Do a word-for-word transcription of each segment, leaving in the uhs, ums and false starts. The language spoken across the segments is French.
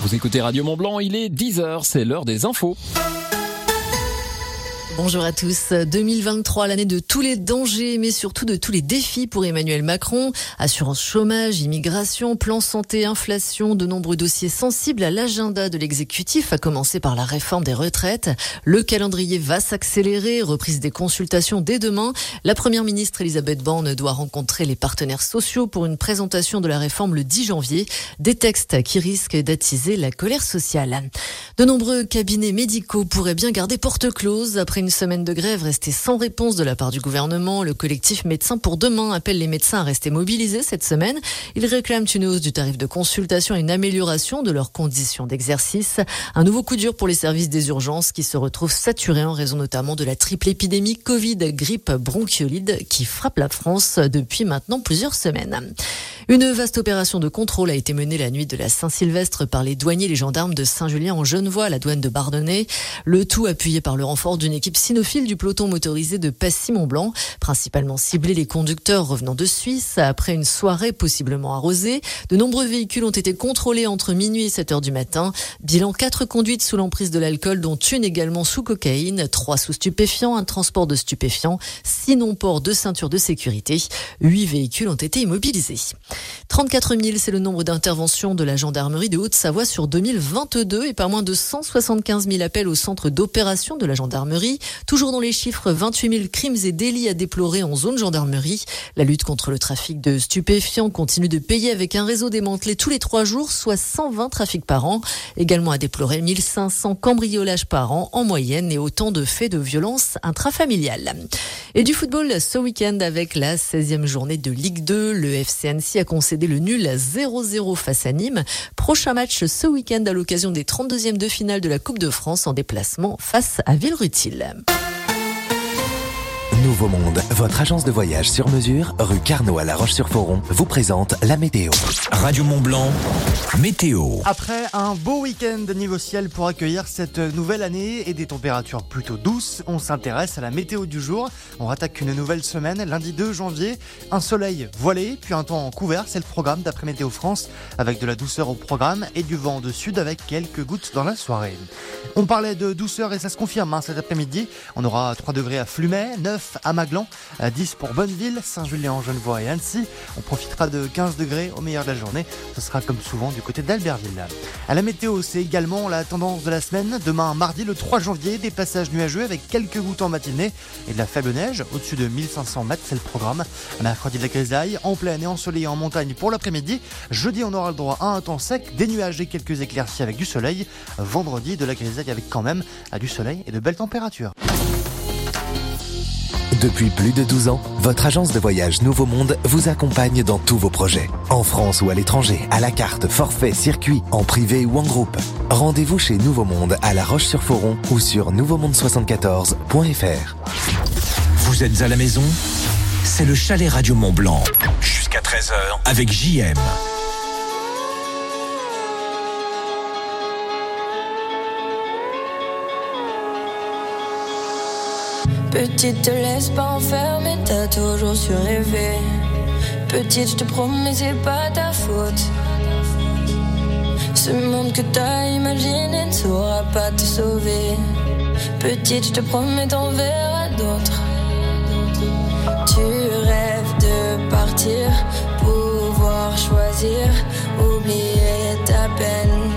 Vous écoutez Radio Mont-Blanc, il est dix heures, c'est l'heure des infos. Bonjour à tous. deux mille vingt-trois, l'année de tous les dangers, mais surtout de tous les défis pour Emmanuel Macron. Assurance chômage, immigration, plan santé, inflation, de nombreux dossiers sensibles à l'agenda de l'exécutif, à commencer par la réforme des retraites. Le calendrier va s'accélérer, reprise des consultations dès demain. La première ministre Elisabeth Borne doit rencontrer les partenaires sociaux pour une présentation de la réforme le dix janvier. Des textes qui risquent d'attiser la colère sociale. De nombreux cabinets médicaux pourraient bien garder porte close après une semaine de grève restée sans réponse de la part du gouvernement. Le collectif Médecins pour demain appelle les médecins à rester mobilisés cette semaine. Ils réclament une hausse du tarif de consultation et une amélioration de leurs conditions d'exercice. Un nouveau coup dur pour les services des urgences qui se retrouvent saturés en raison notamment de la triple épidémie Covid, grippe, bronchiolite qui frappe la France depuis maintenant plusieurs semaines. Une vaste opération de contrôle a été menée la nuit de la Saint-Sylvestre par les douaniers et les gendarmes de Saint-Julien-en-Genevois à la douane de Bardonnay. Le tout appuyé par le renfort d'une équipe cynophile du peloton motorisé de Passy-Mont-Blanc, principalement ciblé les conducteurs revenant de Suisse après une soirée possiblement arrosée. De nombreux véhicules ont été contrôlés entre minuit et sept heures du matin. Bilan quatre conduites sous l'emprise de l'alcool, dont une également sous cocaïne, trois sous stupéfiants, un transport de stupéfiants, six non-ports de ceinture de sécurité. Huit véhicules ont été immobilisés. trente-quatre mille, c'est le nombre d'interventions de la gendarmerie de Haute-Savoie sur deux mille vingt-deux et pas moins de cent soixante-quinze mille appels au centre d'opération de la gendarmerie. Toujours dans les chiffres, vingt-huit mille crimes et délits à déplorer en zone gendarmerie. La lutte contre le trafic de stupéfiants continue de payer avec un réseau démantelé tous les trois jours, soit cent vingt trafics par an. Également à déplorer mille cinq cents cambriolages par an en moyenne et autant de faits de violence intrafamiliale. Et du football ce week-end avec la seizième journée de Ligue deux. Le F C Annecy a concédé le nul à zéro zéro face à Nîmes. Prochain match ce week-end à l'occasion des trente-deuxièmes de finale de la Coupe de France en déplacement face à Villerutil. Nouveau Monde, votre agence de voyage sur mesure, rue Carnot à La Roche-sur-Foron, vous présente la météo. Radio Mont-Blanc, météo. Après un beau week-end de niveau ciel pour accueillir cette nouvelle année et des températures plutôt douces, on s'intéresse à la météo du jour. On attaque une nouvelle semaine, lundi deux janvier. Un soleil voilé, puis un temps couvert, c'est le programme d'après Météo France, avec de la douceur au programme et du vent de sud avec quelques gouttes dans la soirée. On parlait de douceur et ça se confirme hein, cet après-midi. On aura trois degrés à Flumet, neuf à Maglan, dix pour Bonneville, Saint-Julien-en-Genevois et Annecy. On profitera de quinze degrés au meilleur de la journée. Ce sera comme souvent du côté d'Albertville. À la météo, c'est également la tendance de la semaine. Demain, mardi, le trois janvier, des passages nuageux avec quelques gouttes en matinée et de la faible neige au-dessus de mille cinq cents mètres, c'est le programme. Mercredi, de la grisaille, en plaine et ensoleillé en montagne pour l'après-midi. Jeudi, on aura le droit à un temps sec, des nuages et quelques éclaircies avec du soleil. Vendredi, de la grisaille avec quand même du soleil et de belles températures. Depuis plus de douze ans, votre agence de voyage Nouveau Monde vous accompagne dans tous vos projets. En France ou à l'étranger, à la carte, forfait, circuit, en privé ou en groupe. Rendez-vous chez Nouveau Monde à La Roche-sur-Foron ou sur nouveau monde soixante-quatorze point f r. Vous êtes à la maison ? C'est le chalet Radio Mont-Blanc. Jusqu'à treize heures avec J M. Petite, te laisse pas enfermer, t'as toujours su rêver. Petite, je te promets, c'est pas ta faute. Ce monde que t'as imaginé ne saura pas te sauver. Petite, je te promets, t'en verras d'autres. Tu rêves de partir, pouvoir choisir, oublier ta peine.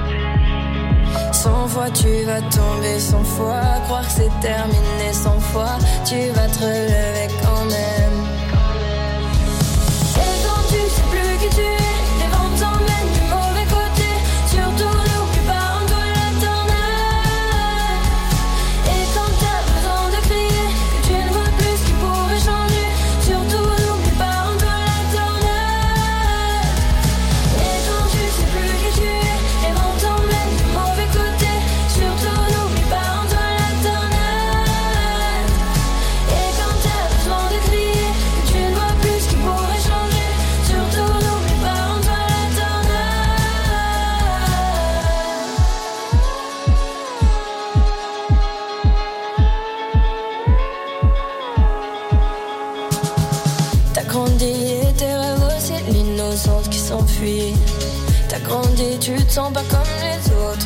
Cent fois tu vas tomber, cent fois croire que c'est terminé, cent fois tu vas te relever quand même. Et quand tu sais plus qui tu es, les vents t'emmènent du mauvais côté. Surtout n'oublie pas en toi l'éternel. Et quand t'as besoin de crier, que tu ne vois plus ce qui pourrait changer. Surtout n'oublie pas en toi l'éternel. Et quand tu sais plus qui tu es, les vents t'emmènent du mauvais côté. Surtout n'oublie pas en toi l'éternel. Et quand t'as besoin de crier, que tu ne vois plus ce qui pourrait changer. Surtout n'oublie pas en toi l'éternel. T'as grandi et tes rêves aussi, l'innocence qui s'enfuit. t'as grandi, tu te sens pas comme les autres.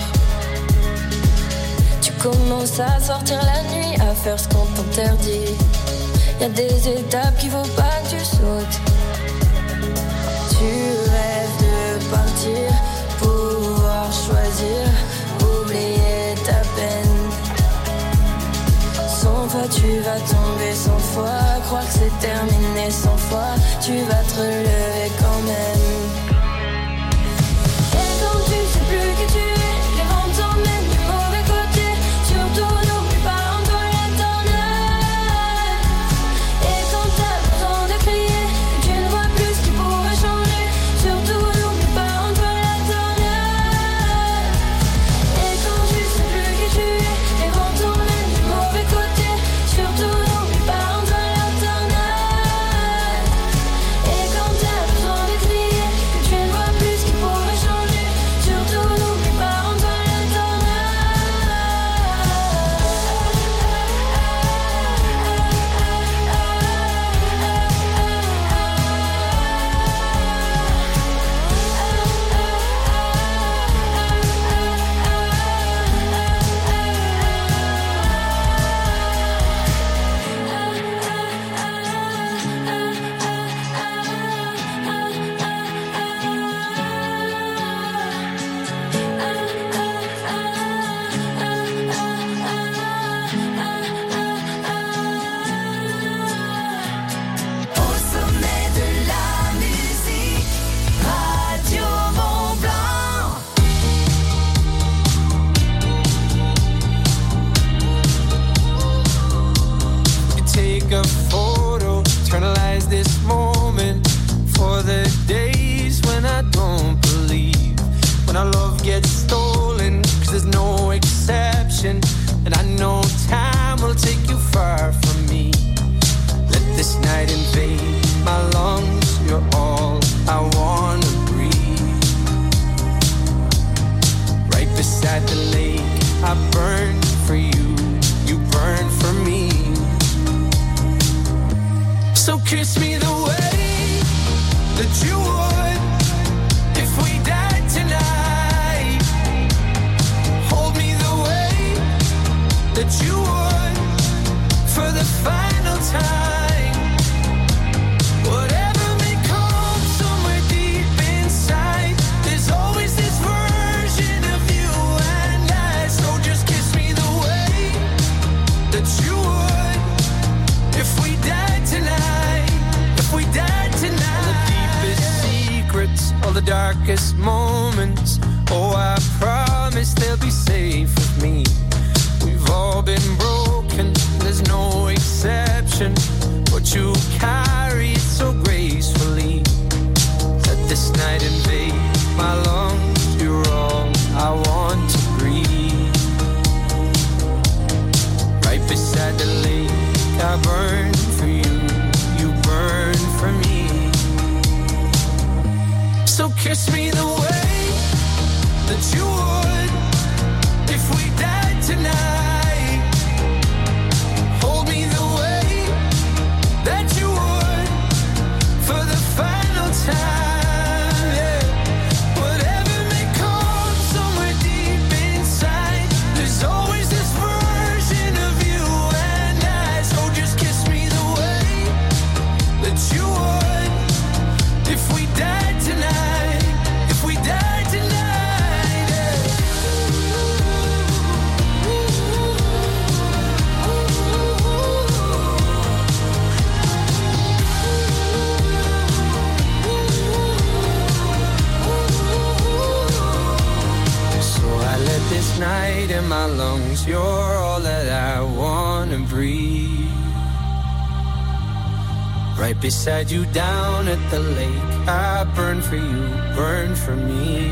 Tu commences à sortir la nuit, à faire ce qu'on t'interdit. Y'a des étapes qu'il faut pas que tu sautes. Tu rêves de partir, pouvoir choisir, oublier ta peine. Cent fois tu vas tomber, cent fois croire que c'est terminé, cent fois tu vas te relever quand même. Et quand tu sais plus qui tu es, les vents t'emmènent du mauvais côté. Surtout n'oublie pas en toi l'éternel. Et quand t'as besoin de crier, que tu ne vois plus ce qui pourrait changer. Surtout n'oublie pas en toi l'éternel. Et quand tu sais plus qui tu es, les vents t'emmènent du mauvais côté. Surtout n'oublie pas en toi l'éternel. Et quand t'as besoin de crier, que tu ne vois plus ce qui pourrait changer. Surtout n'oublie pas en toi Au sommet de la musique, Radio Mont-Blanc. You take a photo, eternalize this moment for the days when I don't believe, when our love gets stolen, cause there's no exception, and I know time will take you far from me. Let this night invade my lungs, you're all I wanna breathe. Right beside the lake, I burn for you, you burn for me. So kiss me the way that you would if we died tonight. Hold me the way that you would for the final time. Whatever may come somewhere deep inside, there's always this version of you and I. So just kiss me the way that you would if we died tonight. If we died tonight. All the deepest secrets, all the darkest moments, oh, I promise they'll be safe with me. We've all been broken, there's no exception, but you carry it so gracefully. Let this night invade my lungs, you're all I want to breathe. Right beside the lake, I burn for you, you burn for me. So kiss me the way that you would if we died tonight. Hold me the way that you would for the final time. Yeah. Whatever may come somewhere deep inside, there's always this version of you and I. So just kiss me the way that you would if we died tonight. If we died tonight. Yeah. So I let this night in my lungs, you're all that I wanna breathe. Right beside you down at the lake, I burn for you, burn for me.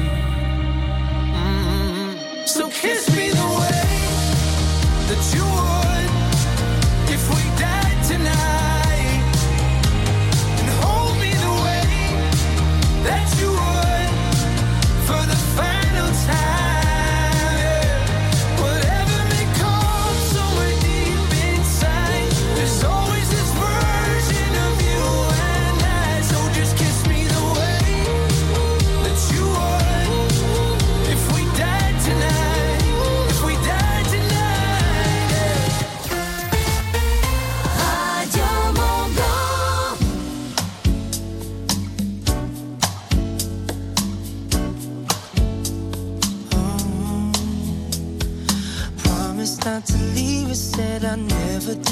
Mm-hmm. So kiss me the way that you would if we died tonight, and hold me the way that you would for the final time. Yeah. Whatever may come somewhere deep inside, there's always this version of you and I. So just kiss me the way that you would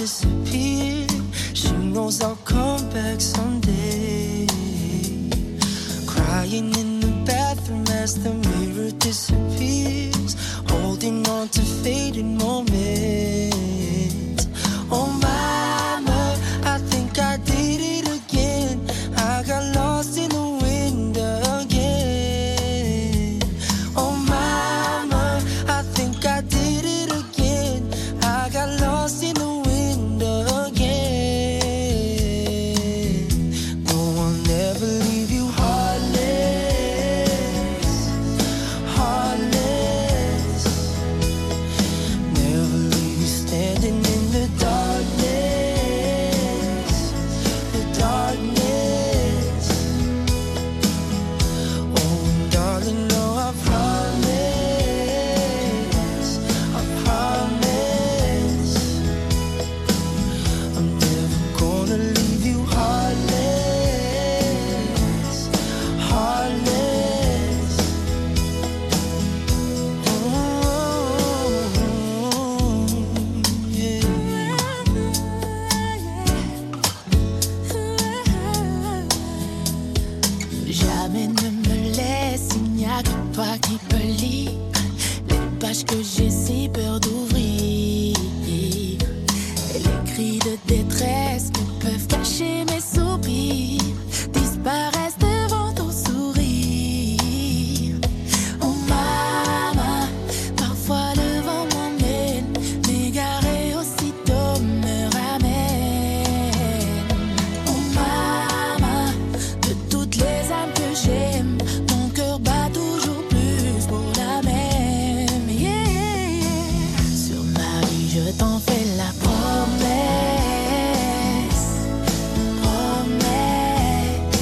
disappear. She knows I'll come back someday. Crying in the bathroom as the mirror disappears, holding on to fading moments. Oh mama, I think I did it again. I got lost in the wind again. Oh mama, I think I did it again. I got lost in the wind again. No one ever leave you heartless, heartless. Never leave you standing in the darkness, the darkness. Oh, darling, no, I promise, I promise, I'm never gonna leave you heartless, heartless. Oh, yeah. Jamais ne me laisse, il n'y a que toi qui peux lire les pages que j'ai si peur d'ouvrir. Et les cris de détresse ne peuvent cacher mes soupirs, disparaissent devant ton sourire. Oh mama, parfois le vent m'emmène, m'égarer aussitôt me ramène. Oh mama, de toutes les âmes que j'aime, mon cœur bat toujours plus pour la même. Yeah, yeah, yeah. Sur ma vie, je t'en fais la promesse, promesse.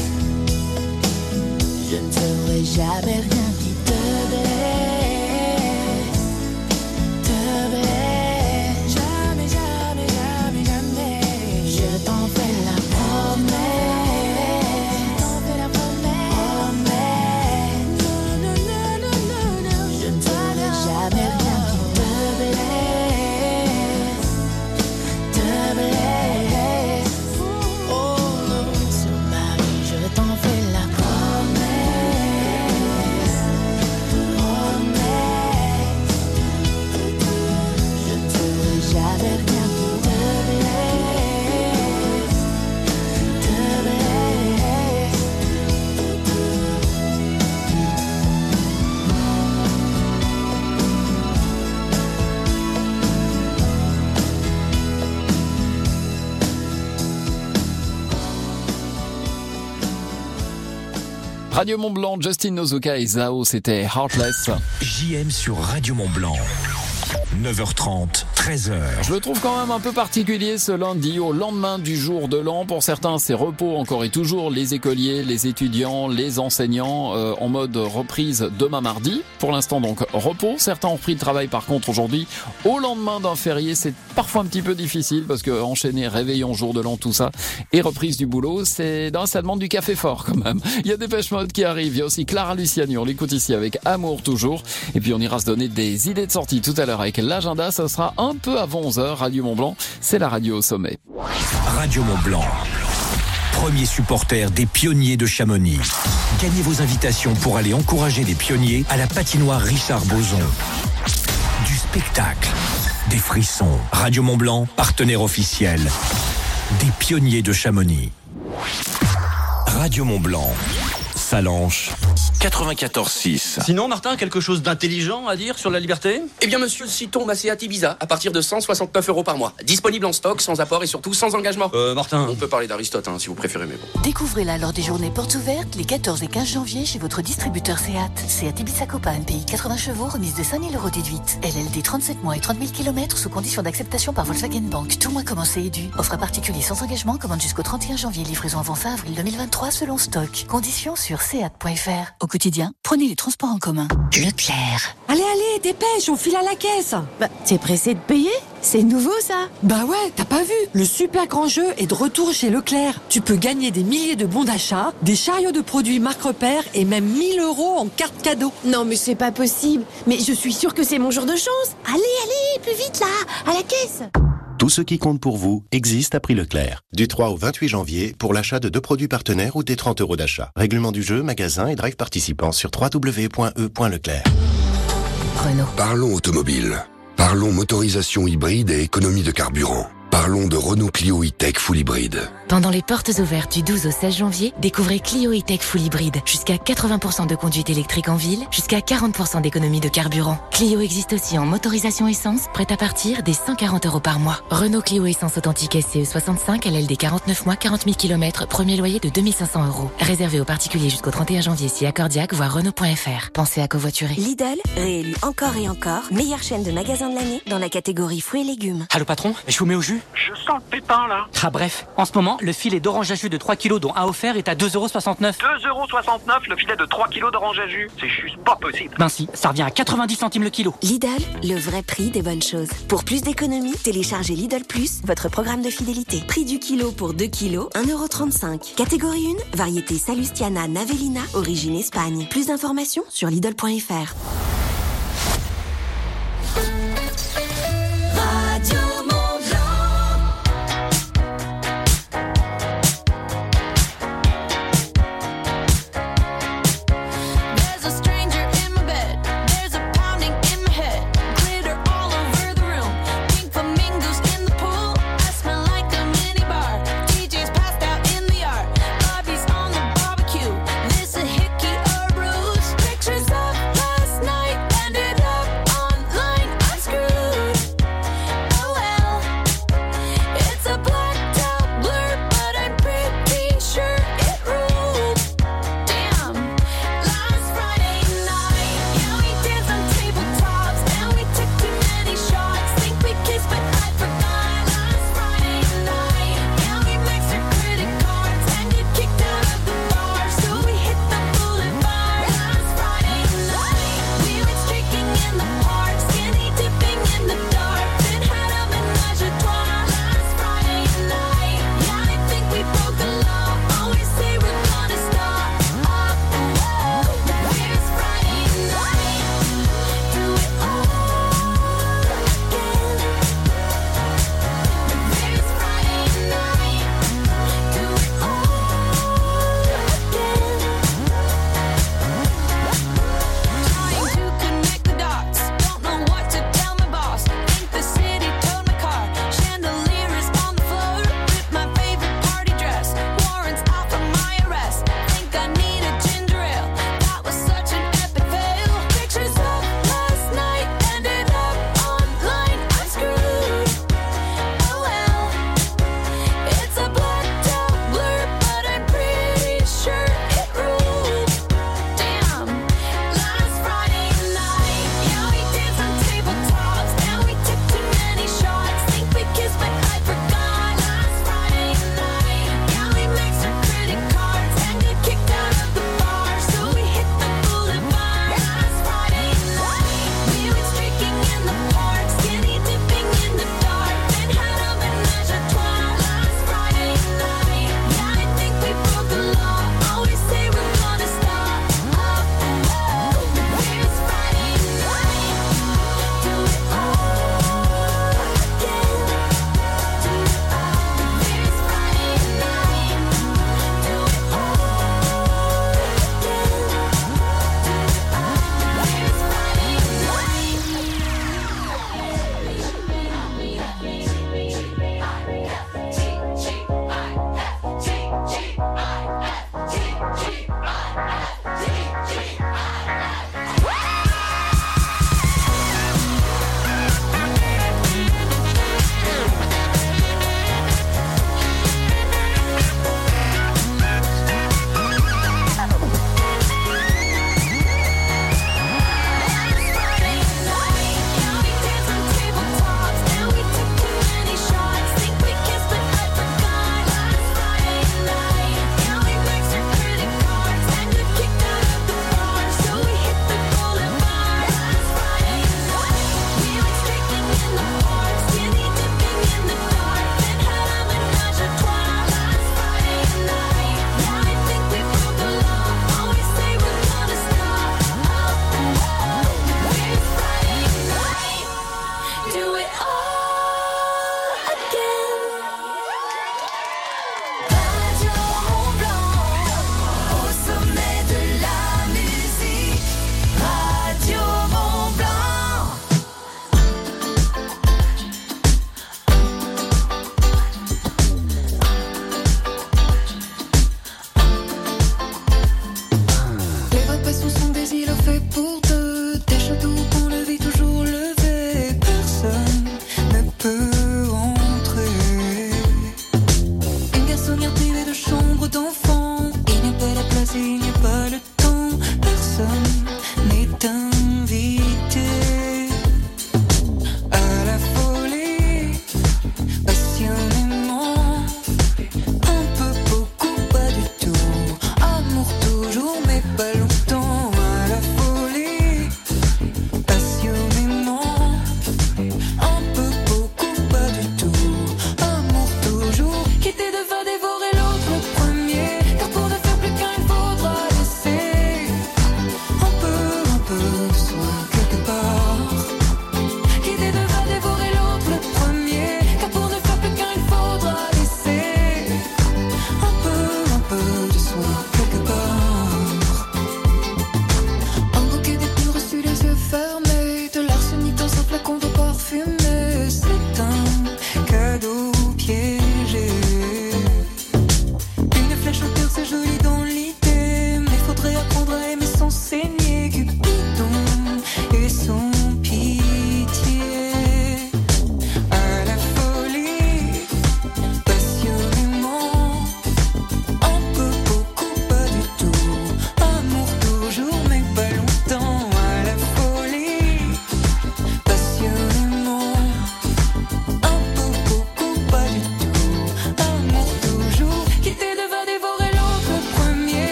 Je ne ferai jamais rien qui te blesse, te blesse. Jamais, jamais, jamais, jamais. Je t'en fais la promesse, je t'en fais la promesse. Non, non, non, non, non, non. Je ne ferai jamais rien qui te blesse, te blesse. Oh non, sur ma vie, je t'en fais la promesse, promesse. Je ne ferai jamais rien qui te blesse, te blesse. Radio Mont-Blanc, Justin Nozuka et Zao, c'était Heartless. J M sur Radio Mont-Blanc. neuf heures trente, treize heures. Je le trouve quand même un peu particulier ce lundi, au lendemain du jour de l'an. Pour certains, c'est repos encore et toujours. Les écoliers, les étudiants, les enseignants euh, en mode reprise demain mardi. Pour l'instant donc repos. Certains ont repris le travail par contre aujourd'hui. Au lendemain d'un férié, c'est parfois un petit peu difficile parce que enchaîner réveillon, jour de l'an, tout ça et reprise du boulot, c'est non, ça demande du café fort quand même. Il y a Dépêche Mode qui arrive. Il y a aussi Clara Luciani. On l'écoute ici avec Amour toujours. Et puis on ira se donner des idées de sortie tout à l'heure avec l'agenda. Ça sera un peu avant onze heures. Radio Mont-Blanc, c'est la radio au sommet. Radio Mont-Blanc. Premier supporter des pionniers de Chamonix. Gagnez vos invitations pour aller encourager les pionniers à la patinoire Richard Boson. Du spectacle, des frissons. Radio Mont-Blanc, partenaire officiel des pionniers de Chamonix. Radio Mont-Blanc. Salanches, quatre-vingt-quatorze six. Sinon, Martin, quelque chose d'intelligent à dire sur la liberté ? Eh bien, monsieur, citons ma Seat Ibiza à partir de cent soixante-neuf euros par mois. Disponible en stock, sans apport et surtout sans engagement. Euh, Martin. On peut parler d'Aristote, hein, si vous préférez, mais bon. Découvrez-la lors des journées portes ouvertes les quatorze et quinze janvier chez votre distributeur Seat. Seat Ibiza Copa M P I quatre-vingts chevaux, remise de cinq mille euros déduite. L L D trente-sept mois et trente mille kilomètres sous condition d'acceptation par Volkswagen Bank. Tout mois commencé et dû. Offre à particulier sans engagement, commande jusqu'au trente et un janvier. Livraison avant fin avril deux mille vingt-trois selon stock. Conditions sur seat point f r. Au quotidien, prenez les transports en commun. Leclerc. Allez, allez, dépêche, on file à la caisse. Bah, t'es pressé de payer ? C'est nouveau ça ? Bah ouais, t'as pas vu ? Le super grand jeu est de retour chez Leclerc. Tu peux gagner des milliers de bons d'achat, des chariots de produits marque repère et même mille euros en carte cadeau. Non mais c'est pas possible. Mais je suis sûre que c'est mon jour de chance. Allez, allez, plus vite là, à la caisse. Tout ce qui compte pour vous existe à prix Leclerc. Du trois au vingt-huit janvier pour l'achat de deux produits partenaires ou des trente euros d'achat. Règlement du jeu, magasin et drive participants sur w w w point e point leclerc. Renault. Parlons automobile. Parlons motorisation hybride et économie de carburant. Parlons de Renault Clio E-Tech Full Hybride. Pendant les portes ouvertes du douze au seize janvier, découvrez Clio E-Tech Full Hybride. Jusqu'à quatre-vingts pour cent de conduite électrique en ville, jusqu'à quarante pour cent d'économie de carburant. Clio existe aussi en motorisation essence, prête à partir des cent quarante euros par mois. Renault Clio Essence Authentique S C E soixante-cinq, L L D quarante-neuf mois, quarante mille kilomètres, premier loyer de deux mille cinq cents euros. Réservé aux particuliers jusqu'au trente et un janvier si accordiaque, voire Renault point F R. Pensez à covoiturer. Lidl, réélu encore et encore, meilleure chaîne de magasins de l'année dans la catégorie fruits et légumes. Allô patron, je vous mets au jus? Je sens le pépin là. Ah bref, en ce moment, le filet d'orange à jus de trois kilos dont un offert est à deux euros soixante-neuf. deux euros soixante-neuf le filet de trois kilos d'orange à jus. C'est juste pas possible. Ben si, ça revient à quatre-vingt-dix centimes le kilo. Lidl, le vrai prix des bonnes choses. Pour plus d'économies, téléchargez Lidl Plus, votre programme de fidélité. Prix du kilo pour deux kilos, un euro trente-cinq. Catégorie un, variété Salustiana Navellina, origine Espagne. Plus d'informations sur Lidl point F R. Radio There's a stranger in my bed. There's a pounding in my head. Glitter all over the room. Pink flamingos in the pool. I smell like a mini bar. D J's passed out in the yard. Bobby's on the barbecue. This a hickey or ruse. Pictures of last night.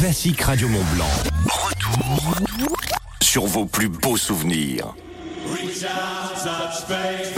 classiques Radio Mont Blanc. Retour sur vos plus beaux souvenirs. Reach out, touch faith.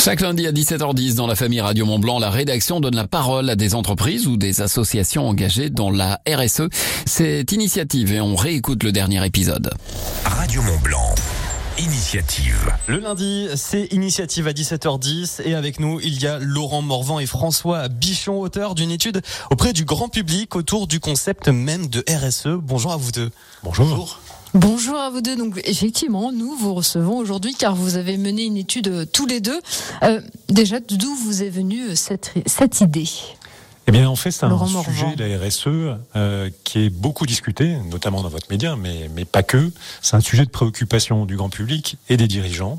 Chaque lundi à dix-sept heures dix dans la famille Radio Mont-Blanc, la rédaction donne la parole à des entreprises ou des associations engagées dans la R S E. Cette initiative et on réécoute le dernier épisode. Radio Mont-Blanc. Initiative. Le lundi, c'est Initiative à dix-sept heures dix et avec nous, il y a Laurent Morvan et François Bichon, auteurs d'une étude auprès du grand public autour du concept même de R S E. Bonjour à vous deux. Bonjour. Bonjour. Bonjour à vous deux. Donc effectivement, nous vous recevons aujourd'hui car vous avez mené une étude euh, tous les deux. Euh, déjà, d'où vous est venue cette, cette idée ? Eh bien, en fait, c'est Laurent un Morvan. sujet, la R S E, euh, qui est beaucoup discuté, notamment dans votre média, mais, mais pas que. C'est un sujet de préoccupation du grand public et des dirigeants.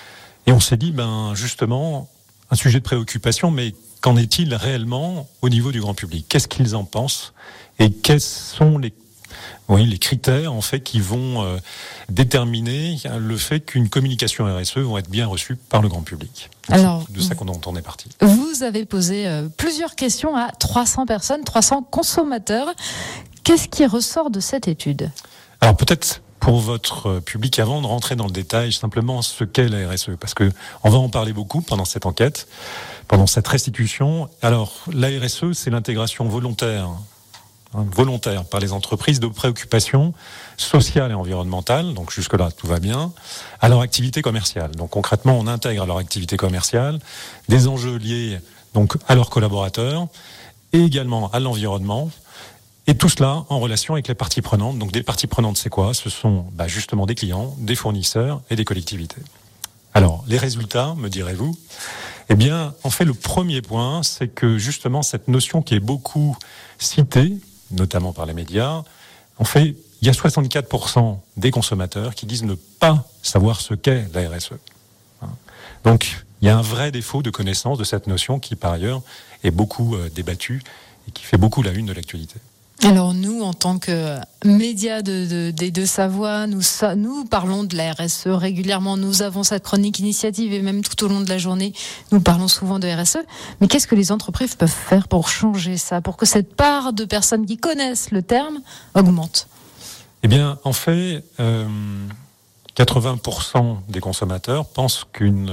Et on s'est dit, ben, justement, un sujet de préoccupation, mais qu'en est-il réellement au niveau du grand public ? Qu'est-ce qu'ils en pensent ? Et quels sont les Oui, les critères en fait qui vont euh, déterminer le fait qu'une communication R S E va être bien reçue par le grand public. Alors, c'est de ça qu'on en est parti. Vous avez posé euh, plusieurs questions à trois cents personnes, trois cents consommateurs. Qu'est-ce qui ressort de cette étude ? Alors peut-être pour votre public, avant de rentrer dans le détail, simplement ce qu'est la R S E, parce que on va en parler beaucoup pendant cette enquête, pendant cette restitution. Alors la R S E, c'est l'intégration volontaire. volontaire par les entreprises de préoccupations sociales et environnementales, donc jusque-là tout va bien, à leur activité commerciale. Donc concrètement, on intègre à leur activité commerciale des enjeux liés donc à leurs collaborateurs et également à l'environnement, et tout cela en relation avec les parties prenantes. Donc des parties prenantes, c'est quoi ? Ce sont bah, justement des clients, des fournisseurs et des collectivités. Alors, les résultats, me direz-vous ? Eh bien, en fait, le premier point, c'est que justement cette notion qui est beaucoup citée, notamment par les médias, en fait, il y a soixante-quatre pour cent des consommateurs qui disent ne pas savoir ce qu'est la R S E. Donc, il y a un vrai défaut de connaissance de cette notion qui, par ailleurs, est beaucoup euh, débattue et qui fait beaucoup la une de l'actualité. Alors nous, en tant que médias de, de, des Deux Savoies, nous, nous parlons de la R S E régulièrement. Nous avons cette chronique initiative et même tout au long de la journée, nous parlons souvent de R S E. Mais qu'est-ce que les entreprises peuvent faire pour changer ça, pour que cette part de personnes qui connaissent le terme augmente ? Eh bien, en fait, euh, quatre-vingts pour cent des consommateurs pensent qu'une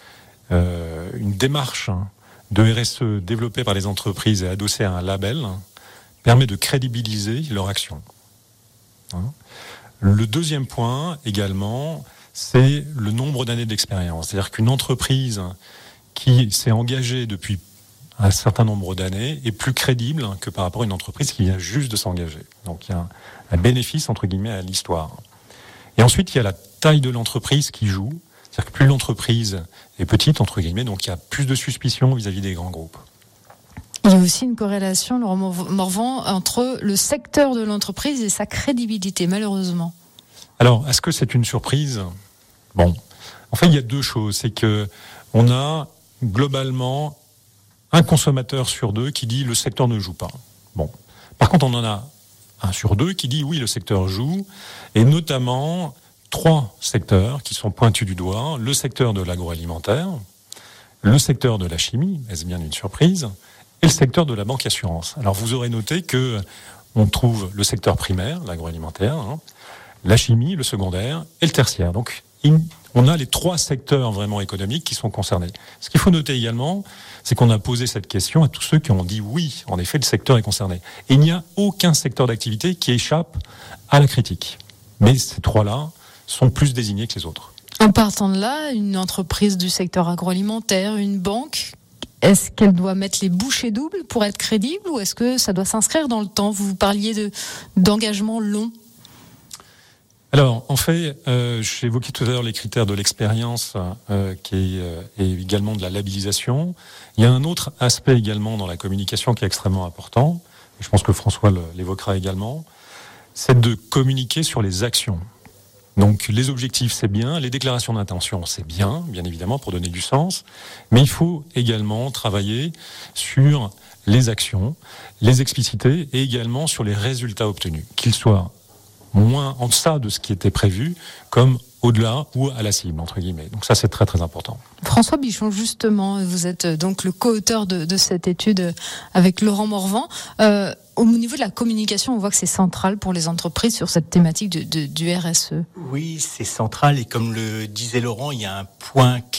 euh, une démarche de R S E développée par les entreprises et adossée à un label permet de crédibiliser leur action. Le deuxième point, également, c'est le nombre d'années d'expérience. C'est-à-dire qu'une entreprise qui s'est engagée depuis un certain nombre d'années est plus crédible que par rapport à une entreprise qui vient juste de s'engager. Donc il y a un, un bénéfice, entre guillemets, à l'histoire. Et ensuite, il y a la taille de l'entreprise qui joue. C'est-à-dire que plus l'entreprise est petite, entre guillemets, donc il y a plus de suspicion vis-à-vis des grands groupes. Il y a aussi une corrélation, Laurent Morvan, entre le secteur de l'entreprise et sa crédibilité, malheureusement. Alors, est-ce que c'est une surprise ? Bon, en fait, il y a deux choses. C'est que on a globalement un consommateur sur deux qui dit le secteur ne joue pas. Bon, par contre, on en a un sur deux qui dit oui, le secteur joue, et notamment trois secteurs qui sont pointus du doigt : le secteur de l'agroalimentaire, le secteur de la chimie, est-ce bien une surprise ? Et le secteur de la banque assurance. Alors vous aurez noté que on trouve le secteur primaire, l'agroalimentaire, hein, la chimie, le secondaire et le tertiaire. Donc on a les trois secteurs vraiment économiques qui sont concernés. Ce qu'il faut noter également, c'est qu'on a posé cette question à tous ceux qui ont dit oui, en effet, le secteur est concerné. Et il n'y a aucun secteur d'activité qui échappe à la critique. Mais ces trois-là sont plus désignés que les autres. En partant de là, une entreprise du secteur agroalimentaire, une banque, est-ce qu'elle doit mettre les bouchées doubles pour être crédible ou est-ce que ça doit s'inscrire dans le temps ? Vous parliez de, d'engagement long. Alors, en fait, euh, j'ai évoqué tout à l'heure les critères de l'expérience euh, qui est, euh, et également de la labellisation. Il y a un autre aspect également dans la communication qui est extrêmement important, et je pense que François l'évoquera également, c'est de communiquer sur les actions. Donc les objectifs, c'est bien, les déclarations d'intention, c'est bien, bien évidemment, pour donner du sens, mais il faut également travailler sur les actions, les expliciter, et également sur les résultats obtenus, qu'ils soient moins en deçà de ce qui était prévu, comme au-delà ou à la cible, entre guillemets. Donc ça, c'est très très important. François Bichon, justement, vous êtes donc le co-auteur de, de cette étude avec Laurent Morvan. Euh, au niveau de la communication, on voit que c'est central pour les entreprises sur cette thématique de, de, du R S E. Oui, c'est central et comme le disait Laurent, il y a un point clé,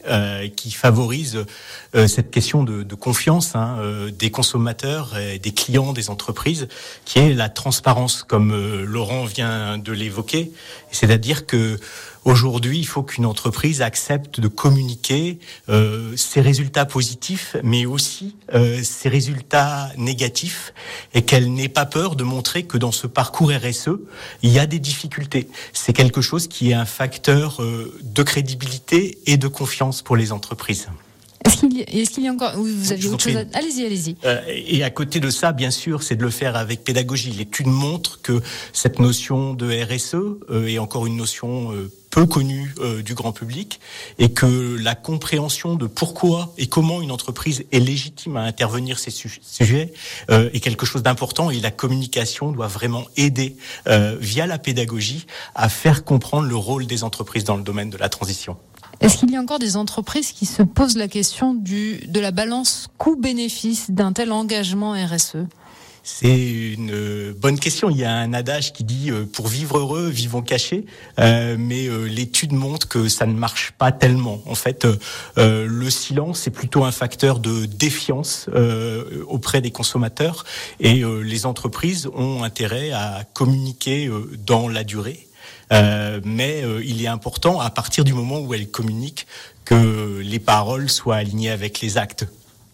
euh, qui favorise euh, cette question de, de confiance hein, euh, des consommateurs, et des clients, des entreprises, qui est la transparence, comme euh, Laurent vient de l'évoquer. C'est-à-dire que aujourd'hui, il faut qu'une entreprise accepte de communiquer euh, ses résultats positifs, mais aussi euh, ses résultats négatifs, et qu'elle n'ait pas peur de montrer que dans ce parcours R S E, il y a des difficultés. C'est quelque chose qui est un facteur euh, de crédibilité et de confiance pour les entreprises. Est-ce qu'il y, est-ce qu'il y a encore... Oui, vous aviez autre chose à... Allez-y, allez-y. Euh, et à côté de ça, bien sûr, c'est de le faire avec pédagogie. L'étude montre que cette notion de R S E euh, est encore une notion euh, peu connue euh, du grand public, et que la compréhension de pourquoi et comment une entreprise est légitime à intervenir ces su- sujets euh, est quelque chose d'important, et la communication doit vraiment aider, euh, via la pédagogie, à faire comprendre le rôle des entreprises dans le domaine de la transition. Est-ce qu'il y a encore des entreprises qui se posent la question du, de la balance coût-bénéfice d'un tel engagement R S E ? C'est une bonne question. Il y a un adage qui dit euh, pour vivre heureux, vivons cachés. Euh, mais euh, l'étude montre que ça ne marche pas tellement. En fait, euh, le silence est plutôt un facteur de défiance euh, auprès des consommateurs, et euh, les entreprises ont intérêt à communiquer euh, dans la durée. Euh, mais euh, il est important, à partir du moment où elles communiquent, que les paroles soient alignées avec les actes.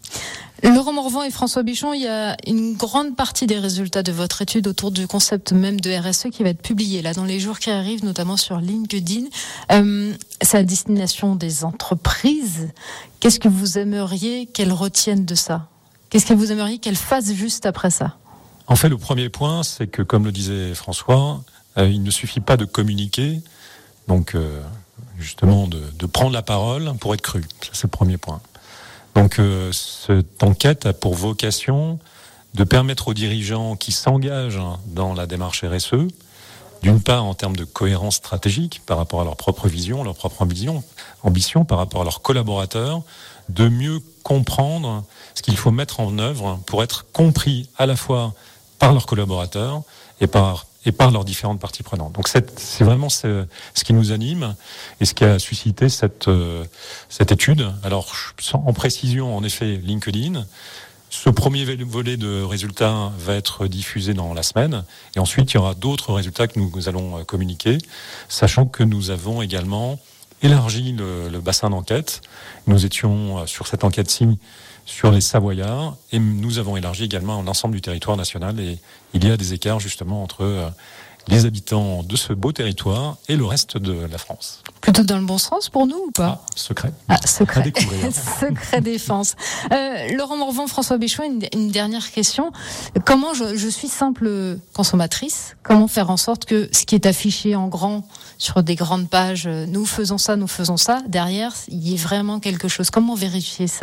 Laurent Morvan et François Bichon, il y a une grande partie des résultats de votre étude autour du concept même de R S E qui va être publié là dans les jours qui arrivent, notamment sur LinkedIn. Euh, c'est à destination des entreprises. Qu'est-ce que vous aimeriez qu'elles retiennent de ça ? Qu'est-ce que vous aimeriez qu'elles fassent juste après ça ? En fait, le premier point, c'est que, comme le disait François, euh, il ne suffit pas de communiquer, donc euh, justement de, de prendre la parole pour être cru. Ça, c'est le premier point. Donc, euh, cette enquête a pour vocation de permettre aux dirigeants qui s'engagent dans la démarche R S E, d'une part en termes de cohérence stratégique par rapport à leur propre vision, leur propre ambition, ambition par rapport à leurs collaborateurs, de mieux comprendre ce qu'il faut mettre en œuvre pour être compris à la fois par leurs collaborateurs et par et par leurs différentes parties prenantes. Donc c'est, c'est vraiment ce, ce qui nous anime et ce qui a suscité cette, euh, cette étude. Alors, en précision, en effet, LinkedIn, ce premier volet de résultats va être diffusé dans la semaine, et ensuite il y aura d'autres résultats que nous, nous allons communiquer, sachant que nous avons également élargi le, le bassin d'enquête. Nous étions sur cette enquête-ci sur les Savoyards, et nous avons élargi également l'ensemble du territoire national, et il y a des écarts justement entre les habitants de ce beau territoire et le reste de la France. Plutôt dans le bon sens pour nous ou pas ? Ah, secret. Ah, secret. Secret défense. Euh, Laurent Morvan, François Bichon, une, une dernière question. Comment je, je suis simple consommatrice, comment faire en sorte que ce qui est affiché en grand sur des grandes pages, nous faisons ça, nous faisons ça, derrière, il y ait vraiment quelque chose. Comment vérifier ça ?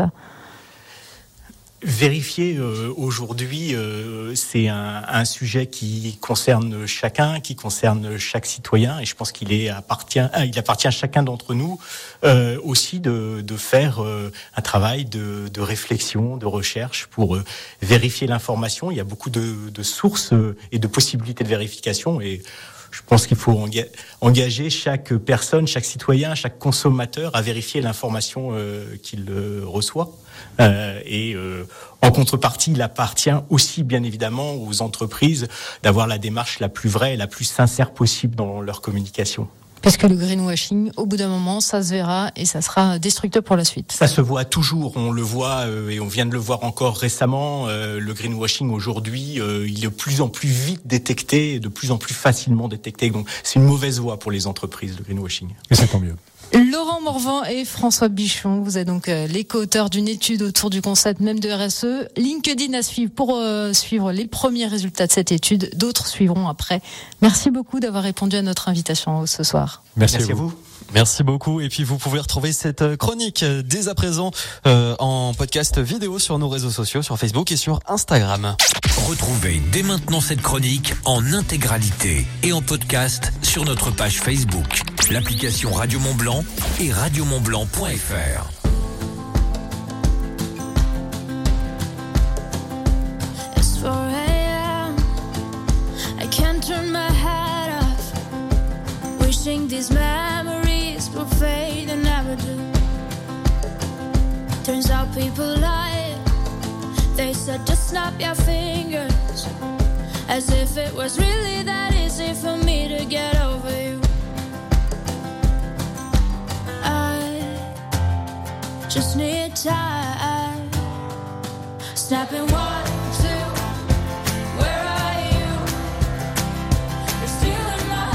Vérifier euh, aujourd'hui, euh, c'est un, un sujet qui concerne chacun, qui concerne chaque citoyen, et je pense qu'il est appartient, ah, il appartient à chacun d'entre nous euh, aussi de, de faire euh, un travail de, de réflexion, de recherche pour euh, vérifier l'information. Il y a beaucoup de, de sources euh, et de possibilités de vérification, et je pense qu'il faut enga- engager chaque personne, chaque citoyen, chaque consommateur à vérifier l'information euh, qu'il euh, reçoit. Euh, et euh, en contrepartie, il appartient aussi, bien évidemment, aux entreprises d'avoir la démarche la plus vraie et la plus sincère possible dans leur communication. Parce que le greenwashing, au bout d'un moment, ça se verra et ça sera destructeur pour la suite. Ça se voit toujours, on le voit euh, et on vient de le voir encore récemment. Euh, le greenwashing aujourd'hui, euh, il est de plus en plus vite détecté, de plus en plus facilement détecté. Donc c'est une mauvaise voie pour les entreprises, le greenwashing. Et c'est tant mieux. Laurent Morvan et François Bichon, vous êtes donc euh, les co-auteurs d'une étude autour du concept même de R S E. LinkedIn à suivre pour euh, suivre les premiers résultats de cette étude. D'autres suivront après. Merci beaucoup d'avoir répondu à notre invitation ce soir. Merci, Merci à vous. vous. Merci beaucoup. Et puis vous pouvez retrouver cette chronique dès à présent euh, en podcast vidéo sur nos réseaux sociaux, sur Facebook et sur Instagram. Retrouvez dès maintenant cette chronique en intégralité et en podcast sur notre page Facebook, l'application Radio Mont Blanc et radio mont blanc point f r. It's four a.m. I can't turn my head off. Wishing these memories will fade and never do. Turns out people lie. They said just snap your fingers, as if it was really that easy for me to get over you. I just need time. Snapping one, two, where are you? You're stealing my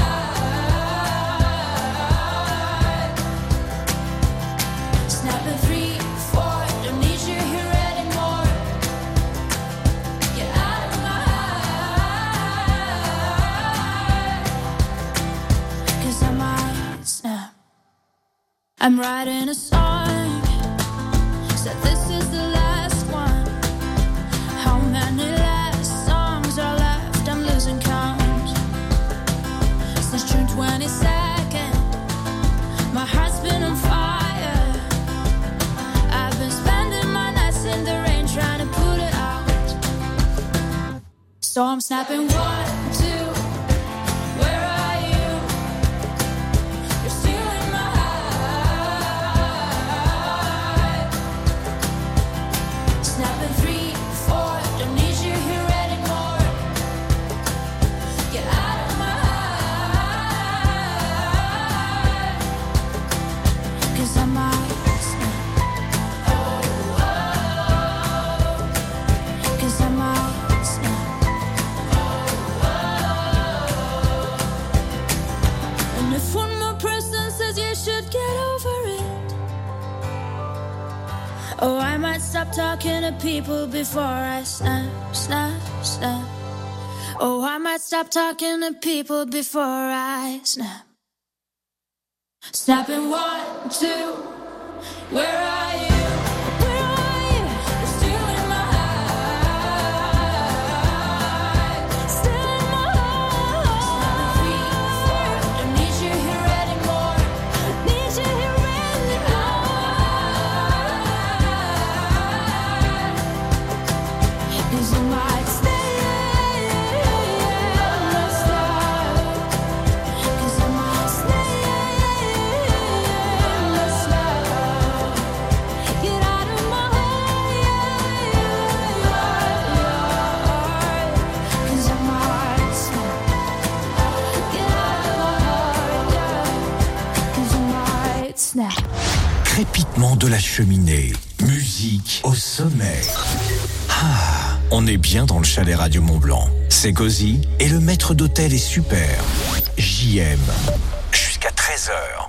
heart. Snapping three, four, don't need you here anymore. Get out of my heart. 'Cause I might snap. I'm writing a song, said this is the last one. How many last songs are left? I'm losing count. Since June twenty-second, my heart's been on fire. I've been spending my nights in the rain trying to put it out. So I'm snapping one, two, where are you? You're stealing my heart. Snapping three, four, don't need you here anymore. Get out of my heart. 'Cause I might snap. Oh, oh. 'Cause I might snap. Oh, oh. And if one more person says you should get over it, oh, I might stop talking to people before I snap, snap, snap. Oh, I might stop talking to people before I snap. Snapping one, two, where are you? Where are you? You're stealing my heart. Stealing my heart. Snapping three, four, don't need you here anymore. Need you here anymore. 'Cause I might stay, must stop. 'Cause I might stay, must stop. Get out of my heart. 'Cause I might stop. Get out of my heart. 'Cause I might snap. Crépitement de la cheminée, musique au sommet. Ah, on est bien dans le chalet Radio Mont-Blanc. C'est cosy et le maître d'hôtel est super. J M. Jusqu'à treize heures.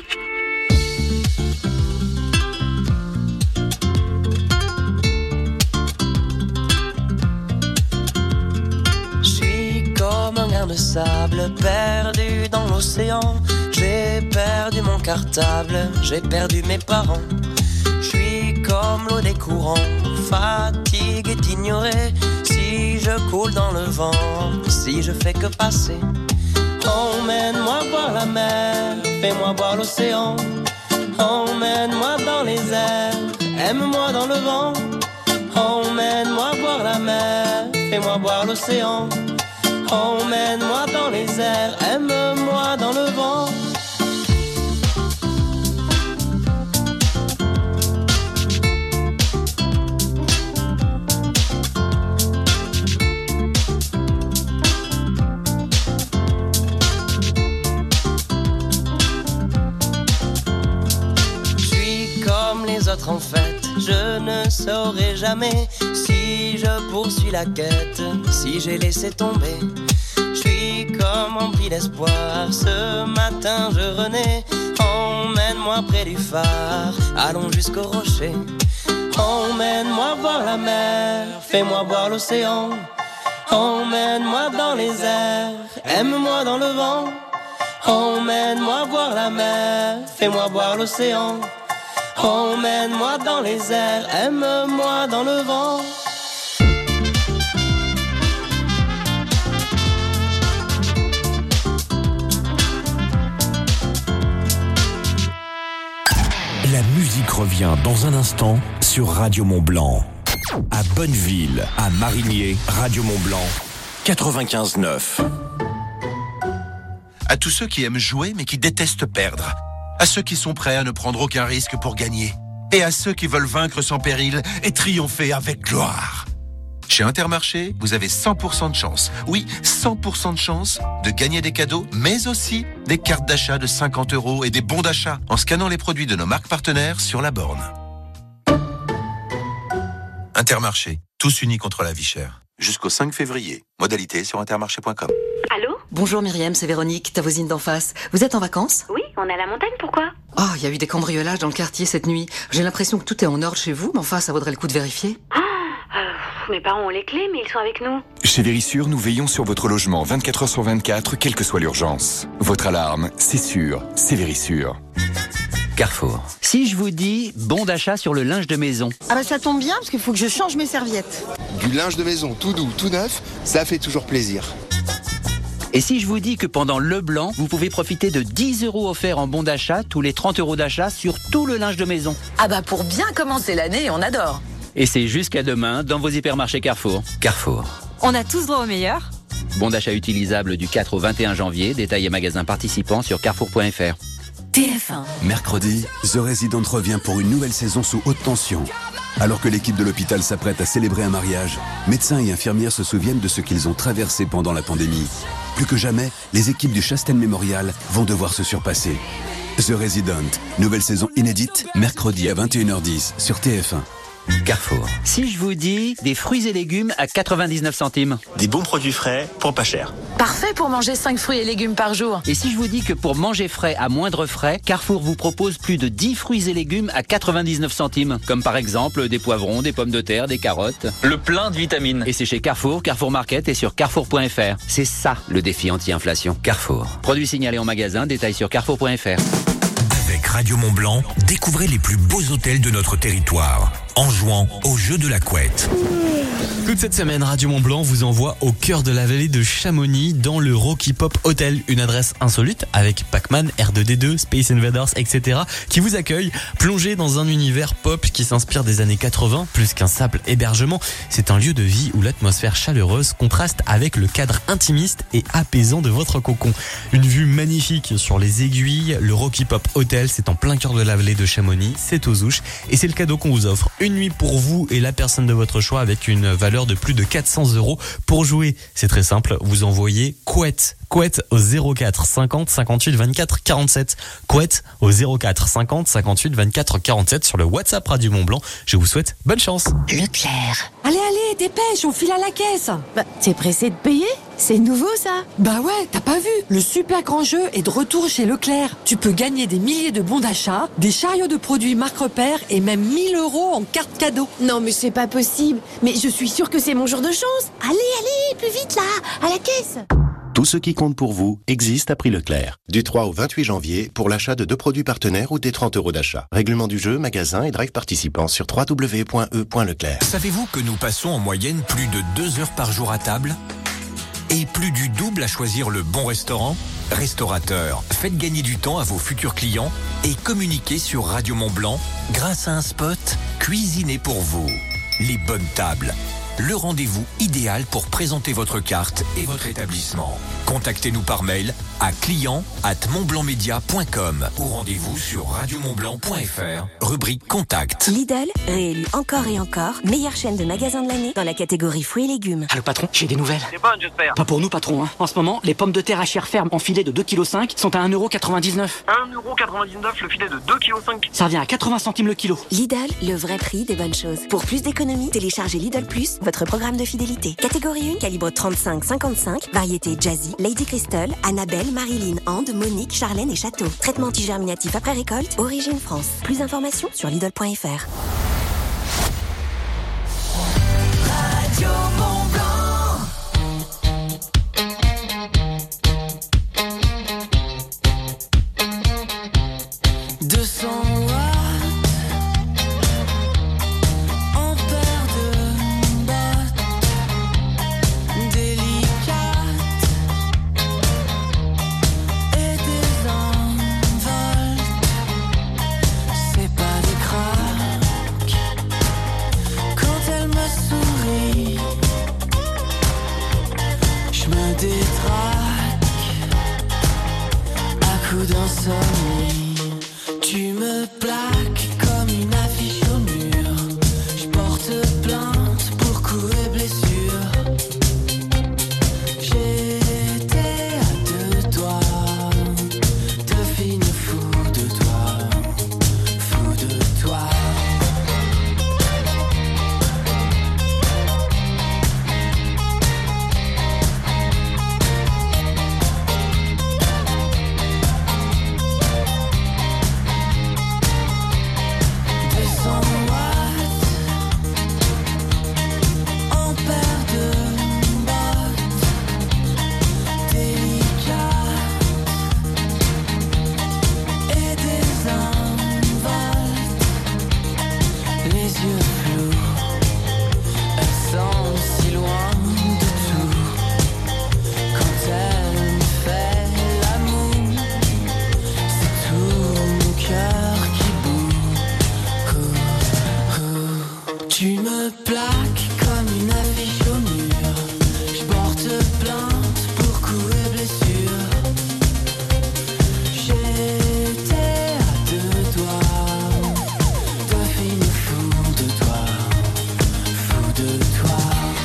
Je suis comme un grain de sable perdu dans l'océan. J'ai perdu mon cartable, j'ai perdu mes parents. Je suis comme l'eau des courants, fatigue est ignorée. Si je coule dans le vent, si je fais que passer. Emmène-moi voir la mer, fais-moi voir l'océan. Emmène-moi dans les airs, aime-moi dans le vent. Emmène-moi voir la mer, fais-moi voir l'océan. Emmène-moi dans les airs, aime-moi dans le vent. Je suis comme les autres en fait, je ne saurai jamais si je poursuis la quête, si j'ai laissé tomber. Je suis comme rempli d'espoir, ce matin je renais. Emmène-moi près du phare, allons jusqu'au rocher. Emmène-moi voir la mer, fais-moi voir l'océan. Emmène-moi dans les airs, aime-moi dans le vent. Emmène-moi voir la mer, fais-moi voir l'océan. Emmène-moi dans les airs, aime-moi dans le vent. La musique revient dans un instant sur Radio Mont-Blanc. À Bonneville, à Marigné, Radio Mont-Blanc, quatre-vingt-quinze neuf. À tous ceux qui aiment jouer mais qui détestent perdre. À ceux qui sont prêts à ne prendre aucun risque pour gagner. et à ceux qui veulent vaincre sans péril et triompher avec gloire. Chez Intermarché, vous avez cent pour cent de chance, oui, cent pour cent de chance de gagner des cadeaux, mais aussi des cartes d'achat de cinquante euros et des bons d'achat en scannant les produits de nos marques partenaires sur la borne. Intermarché, tous unis contre la vie chère. Jusqu'au cinq février. Modalité sur intermarché point com. Allô ? Bonjour Myriam, c'est Véronique, ta voisine d'en face. Vous êtes en vacances ? Oui, on est à la montagne, pourquoi ? Oh, il y a eu des cambriolages dans le quartier cette nuit. J'ai l'impression que tout est en ordre chez vous, mais enfin, ça vaudrait le coup de vérifier. Ah, euh, mes parents ont les clés, mais ils sont avec nous. Chez Vérissure, nous veillons sur votre logement vingt-quatre heures sur vingt-quatre, quelle que soit l'urgence. Votre alarme, c'est sûr, c'est Vérissure. Carrefour. Si je vous dis bon d'achat sur le linge de maison. Ah bah ça tombe bien parce qu'il faut que je change mes serviettes. Du linge de maison tout doux, tout neuf, ça fait toujours plaisir. Et si je vous dis que pendant Leblanc, vous pouvez profiter de dix euros offerts en bon d'achat tous les trente euros d'achat sur tout le linge de maison. Ah bah pour bien commencer l'année, on adore. Et c'est jusqu'à demain dans vos hypermarchés Carrefour. Carrefour. On a tous droit au meilleur. Bon d'achat utilisable du quatre au vingt et un janvier, détail et magasins participants sur carrefour point f r. T F un. Mercredi, The Resident revient pour une nouvelle saison sous haute tension. Alors que l'équipe de l'hôpital s'apprête à célébrer un mariage, médecins et infirmières se souviennent de ce qu'ils ont traversé pendant la pandémie. Plus que jamais, les équipes du Chasten Memorial vont devoir se surpasser. The Resident, nouvelle saison inédite, mercredi à vingt et une heures dix sur T F un. Carrefour. Si je vous dis des fruits et légumes à quatre-vingt-dix-neuf centimes. Des bons produits frais pour pas cher. Parfait pour manger cinq fruits et légumes par jour. Et si je vous dis que pour manger frais à moindre frais, Carrefour vous propose plus de dix fruits et légumes à quatre-vingt-dix-neuf centimes. Comme par exemple des poivrons, des pommes de terre, des carottes. Le plein de vitamines. Et c'est chez Carrefour, Carrefour Market et sur carrefour point f r. C'est ça le défi anti-inflation. Carrefour. Produits signalés en magasin, détail sur carrefour point f r. Avec Radio Mont-Blanc, découvrez les plus beaux hôtels de notre territoire en jouant au jeu de la couette. Toute cette semaine, Radio Mont-Blanc vous envoie au cœur de la vallée de Chamonix dans le Rocky Pop Hotel, une adresse insolite avec Pac-Man, R deux D deux, Space Invaders, et cetera qui vous accueille, plongé dans un univers pop qui s'inspire des années quatre-vingts. Plus qu'un simple hébergement, c'est un lieu de vie où l'atmosphère chaleureuse contraste avec le cadre intimiste et apaisant de votre cocon. Une vue magnifique sur les aiguilles, le Rocky Pop Hotel, c'est en plein cœur de la vallée de Chamonix, c'est aux Ouches et c'est le cadeau qu'on vous offre. Une nuit pour vous et la personne de votre choix avec une valeur de plus de quatre cents euros. Pour jouer, c'est très simple, vous envoyez couette, couette au zéro quatre cinquante cinquante-huit vingt-quatre quarante-sept. Couette au zéro quatre cinquante cinquante-huit vingt-quatre quarante-sept sur le WhatsApp Radio Mont-Blanc. Je vous souhaite bonne chance. Leclerc. Allez, allez, dépêche, on file à la caisse. Bah, t'es pressé de payer? C'est nouveau ça? Bah ouais, t'as pas vu? Le super grand jeu est de retour chez Leclerc. Tu peux gagner des milliers de bons d'achat, des chariots de produits marque repère et même mille euros en carte cadeau. Non mais c'est pas possible. Mais je suis sûre que c'est mon jour de chance. Allez, allez, plus vite là, à la caisse. Tout ce qui compte pour vous existe à prix Leclerc. Du trois au vingt-huit janvier pour l'achat de deux produits partenaires ou des trente euros d'achat. Règlement du jeu, magasin et drive participants sur w w w point e point leclerc. Savez-vous que nous passons en moyenne plus de deux heures par jour à table ? Et plus du double à choisir le bon restaurant ? Restaurateur, faites gagner du temps à vos futurs clients et communiquez sur Radio Mont-Blanc grâce à un spot cuisiné pour vous. Les bonnes tables. Le rendez-vous idéal pour présenter votre carte et votre établissement. Contactez-nous par mail à client arobase montblancmedia point com ou rendez-vous sur radio montblanc point f r, rubrique Contact. Lidl, réélu encore et encore, meilleure chaîne de magasins de l'année dans la catégorie fruits et légumes. Ah, le patron, j'ai des nouvelles. C'est bonne, j'espère. Pas pour nous, patron. Hein. En ce moment, les pommes de terre à chair ferme en filet de deux virgule cinq kilos sont à un euro quatre-vingt-dix-neuf. un euro quatre-vingt-dix-neuf le filet de deux virgule cinq kilos. Ça revient à quatre-vingts centimes le kilo. Lidl, le vrai prix des bonnes choses. Pour plus d'économies, téléchargez Lidl Plus, votre programme de fidélité. Catégorie un, calibre trente-cinq cinquante-cinq, variété Jazzy, Lady Crystal, Annabelle, Marilyn, Ande, Monique, Charlène et Château. Traitement antigerminatif après récolte, origine France. Plus d'informations sur Lidl point f r. Radio Mont-Blanc. deux cents watts en paire de bottes délicates et des envoltes. C'est pas des crabes yeux flous. Elle semble si loin de tout. Quand elle me fait l'amour, c'est tout mon cœur qui bout. Oh, oh. Tu me plaques comme une affiche au mur. Je porte plainte pour coups et blessures. J'étais à deux doigts de finir fou de toi, fou de toi.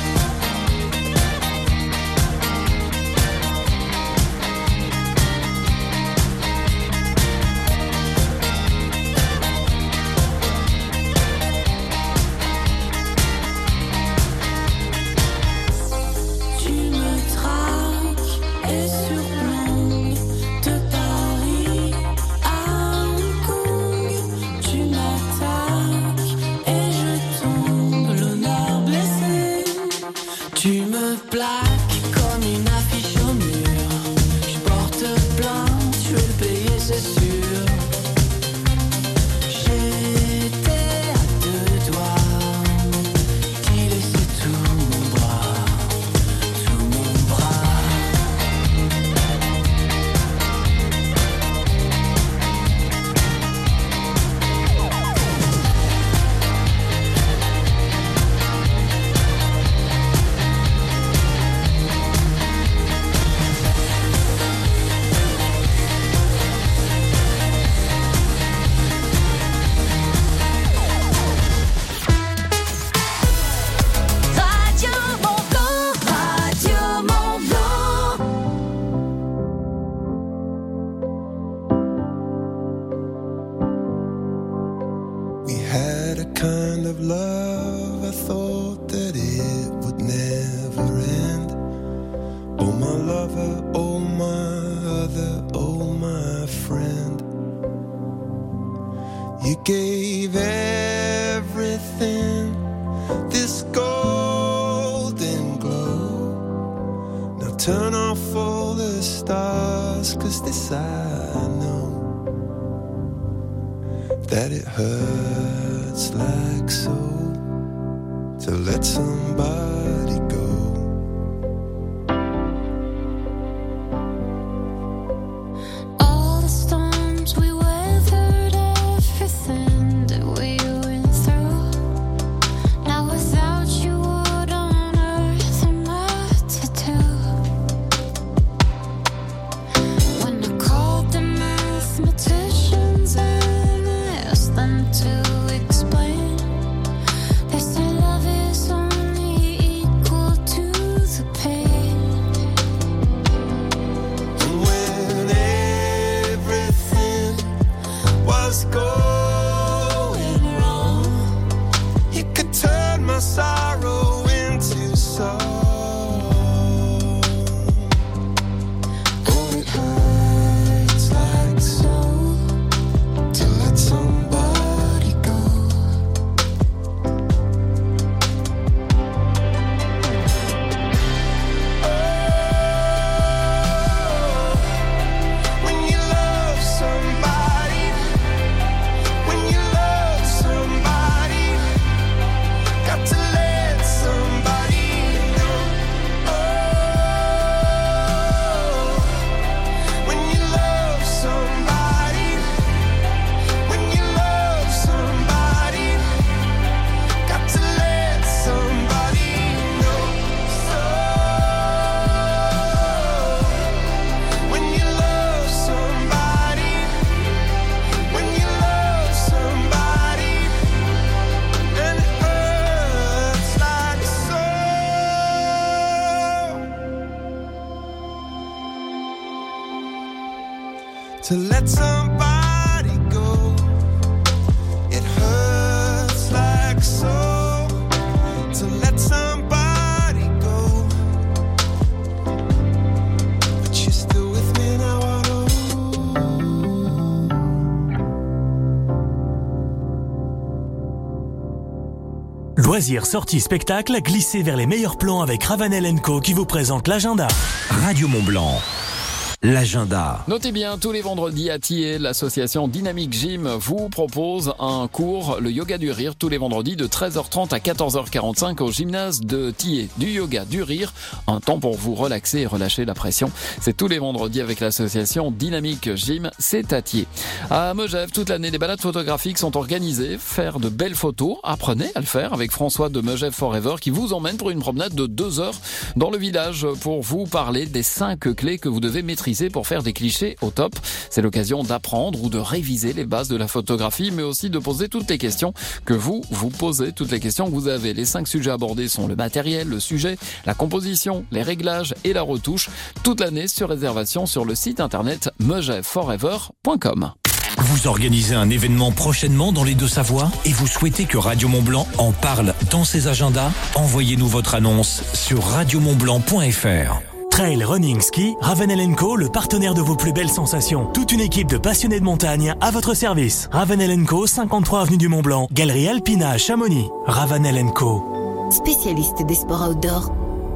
Tu me traques et surplombes de Paris à Hong Kong. Tu m'attaques et je tombe, l'honneur blessé. Tu me plaques comme une affiche au mur. Je porte plainte, je vais le payer, c'est sûr. J'étais à deux doigts d'y laisser tout mon bras, tout mon bras. Radio Mont Blanc, Radio Mont Blanc. We had a kind of love, I thought that it would never end. Oh my lover, oh my other, oh my friend. You gave everything this golden glow. Now turn off all the stars, 'cause this I know, that it hurts like so to let somebody go. All the storms we weathered, everything that we went through. Now without you, what on earth am I to do? When I called the mathematicians and I asked them to explain, they say love is only equal to the pain. And when everything was going wrong, you could turn my sorrow into song. Oh, it hurts like so to let somebody go. When you love somebody, when you love somebody, got to let somebody know. Oh, when you love somebody, when you love somebody, got to let somebody know. So when you love somebody, when you love somebody, and it hurts like so to let somebody go, it hurts like so to let somebody go, but you're still with me now, I know. Loisirs, sorties, spectacles, glissez vers les meilleurs plans avec Ravanel and Co qui vous présente l'agenda. Radio Mont Blanc. l'agenda. Notez bien, tous les vendredis à Thiers, l'association Dynamic Gym vous propose un cours, le yoga du rire, tous les vendredis de treize heures trente à quatorze heures quarante-cinq au gymnase de Thiers. Du yoga, du rire, un temps pour vous relaxer et relâcher la pression. C'est tous les vendredis avec l'association Dynamic Gym, c'est à Thiers. À Megève, toute l'année, des balades photographiques sont organisées. Faire de belles photos, apprenez à le faire avec François de Megève Forever qui vous emmène pour une promenade de deux heures dans le village pour vous parler des cinq clés que vous devez maîtriser pour faire des clichés au top. C'est l'occasion d'apprendre ou de réviser les bases de la photographie, mais aussi de poser toutes les questions que vous vous posez, toutes les questions que vous avez. Les cinq sujets abordés sont le matériel, le sujet, la composition, les réglages et la retouche. Toute l'année sur réservation sur le site internet megève forever point com. Vous organisez un événement prochainement dans les Deux-Savoies et vous souhaitez que Radio Mont-Blanc en parle dans ses agendas? Envoyez-nous votre annonce sur radio mont blanc point f r. Trail, running, ski, Ravenel and Co, le partenaire de vos plus belles sensations. Toute une équipe de passionnés de montagne à votre service. Ravenel and Co, cinquante-trois avenue du Mont-Blanc, Galerie Alpina à Chamonix. Ravenel and Co. Spécialiste des sports outdoor.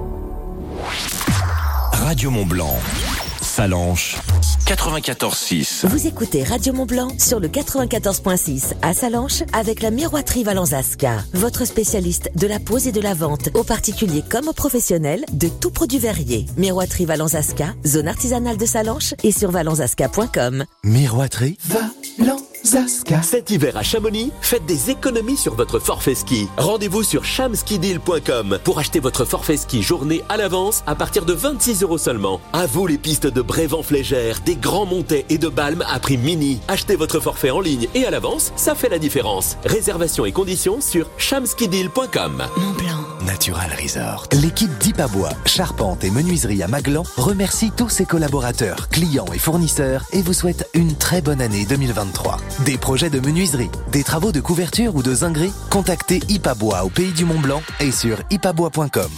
Radio Mont-Blanc, Salanches, quatre-vingt-quatorze six. Vous écoutez Radio Mont-Blanc sur le quatre-vingt-quatorze point six à Salanches avec la Miroiterie Valenzaska, votre spécialiste de la pose et de la vente aux particuliers comme aux professionnels de tout produit verrier. Miroiterie Valenzaska, zone artisanale de Salanches et sur valenzaska point com. Miroiterie Valenzaska. Cet hiver à Chamonix, faites des économies sur votre forfait ski. Rendez-vous sur cham ski deal point com pour acheter votre forfait ski journée à l'avance à partir de vingt-six euros seulement. À vous les pistes de Brévent-Flégère, des Grands Montets et de Balme à prix mini. Achetez votre forfait en ligne et à l'avance, ça fait la différence. Réservation et conditions sur cham ski deal point com. Mont-Blanc. Natural Resort. L'équipe d'Ipabois, charpente et menuiserie à Maglan remercie tous ses collaborateurs, clients et fournisseurs et vous souhaite une très bonne année deux mille vingt-trois. Des projets de menuiserie, des travaux de couverture ou de zinguerie, contactez Ipabois au Pays du Mont-Blanc et sur ipabois point com.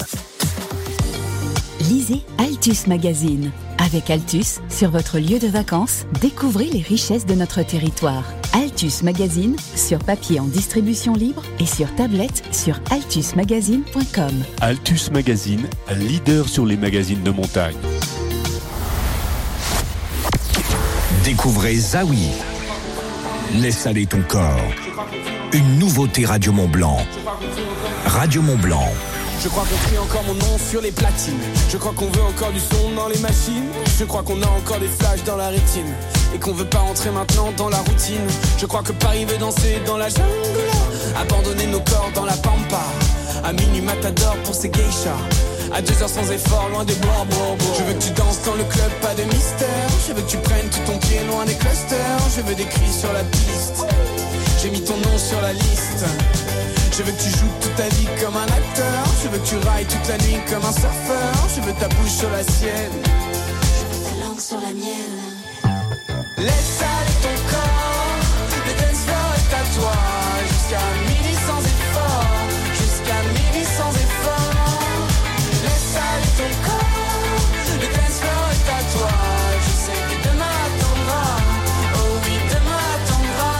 Lisez Altus Magazine. Avec Altus, sur votre lieu de vacances, découvrez les richesses de notre territoire. Altus Magazine, sur papier en distribution libre et sur tablette sur altus magazine point com. Altus Magazine, leader sur les magazines de montagne. Découvrez Zawi. Laisse aller ton corps. Une nouveauté Radio Mont-Blanc. Radio Mont-Blanc. Je crois qu'on crie encore mon nom sur les platines. Je crois qu'on veut encore du son dans les machines. Je crois qu'on a encore des flashs dans la rétine. Et qu'on veut pas rentrer maintenant dans la routine. Je crois que Paris veut danser dans la jungle. Abandonner nos corps dans la pampa. À minuit matador pour ces geishas. À deux heures sans effort, loin des bois, bois, bois. Je veux que tu danses dans le club, pas de mystère. Je veux que tu prennes tout ton pied loin des clusters. Je veux des cris sur la piste. J'ai mis ton nom sur la liste. Je veux que tu joues toute ta vie comme un acteur. Je veux que tu railles toute la nuit comme un surfeur. Je veux ta bouche sur la sienne. Je veux ta langue sur la mienne. Laisse aller ton corps. Le dance floor est à toi. Jusqu'à midi sans effort. Jusqu'à midi sans effort. Laisse aller ton corps. Le dance floor est à toi. Je sais que demain attendra. Oh oui, demain attendra.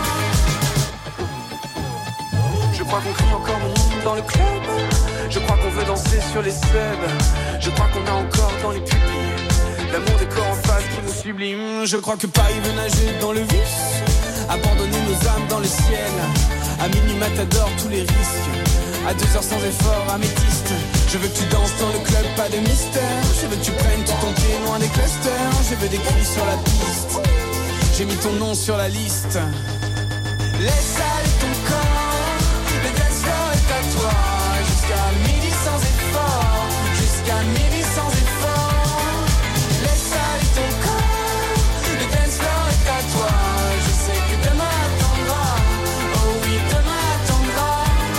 Je crois qu'on crie encore mon nom dans le club. Je crois qu'on veut danser sur les scènes. Je crois qu'on a encore dans les pupilles l'amour des corps en face qui nous sublime. Je crois que Paris veut nager dans le vice. Abandonner nos âmes dans le ciel. À minuit matador tous les risques. À deux heures sans effort, améthyste. Je veux que tu danses dans le club, pas de mystère. Je veux que tu prennes tout ton pied loin des clusters. Je veux des cris sur la piste. J'ai mis ton nom sur la liste. Laisse aller ton corps. Le dance floor est à toi. Jusqu'à midi sans effort. Jusqu'à midi sans effort. Laisse aller ton corps. Le dance floor est à toi. Je sais que demain attendra. Oh oui, demain attendra.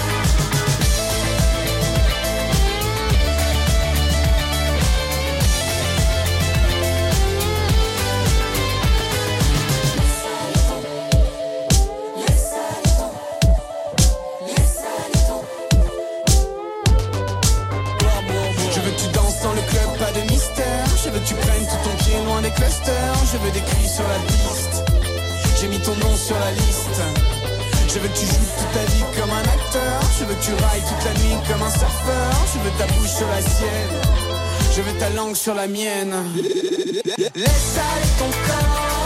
Je veux que tu prennes tout ton pied loin des clusters. Je veux des cris sur la piste. J'ai mis ton nom sur la liste. Je veux que tu joues toute ta vie comme un acteur. Je veux que tu railles toute la nuit comme un surfeur. Je veux ta bouche sur la sienne. Je Je veux ta langue sur la mienne. Laisse aller ton corps.